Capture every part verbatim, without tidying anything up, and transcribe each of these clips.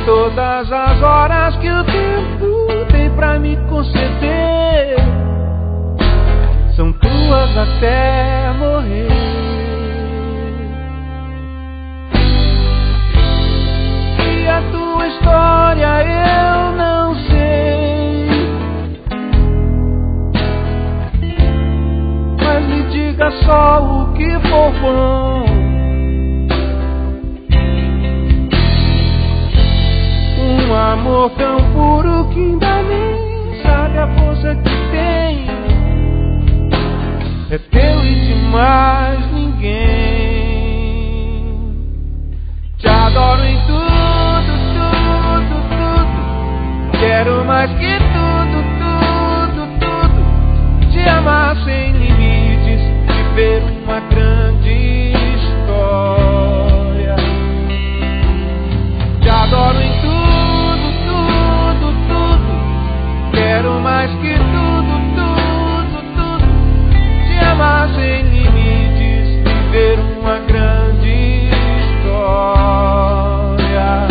todas as horas que o tempo tem pra me conceder são tuas até morrer. E a tua história eu não sei, mas me diga só o que for bom. Um amor tão puro que ainda nem sabe a força que tem, é teu e de mais ninguém. Te adoro em tudo, tudo, tudo. Quero mais que tudo, tudo, tudo. Te amar sem limites, viver uma grande história. Te adoro em tudo, tudo, tudo. Quero mais que tudo, tudo, tudo. Te amar sem limites, viver uma grande história.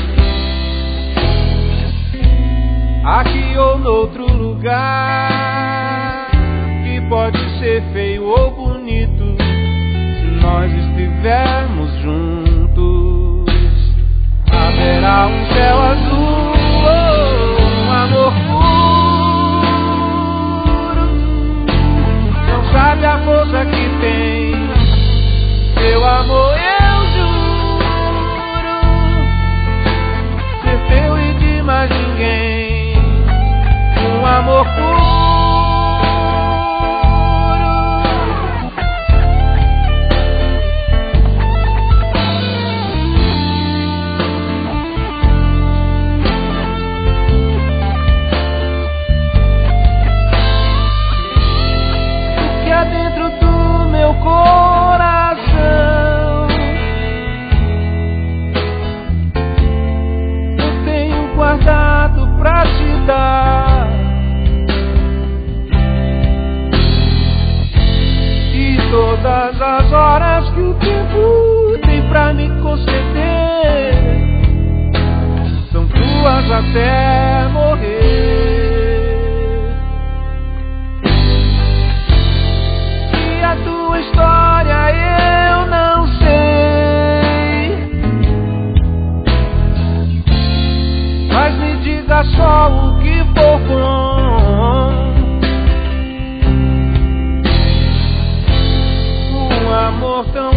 Aqui ou noutro lugar, que pode ser feio ou bonito, se nós estivermos juntos, haverá um céu azul, oh, um amor puro. Não sabe a força que tem meu amor, eu juro, ser teu e de mais ninguém. Um amor puro. Que há dentro do meu coração eu tenho guardado pra te dar. E todas as horas que o tempo tem pra me conceder são tuas até morrer. E a tua história eu não sei, mas me diga só o que for bom. Um amor tão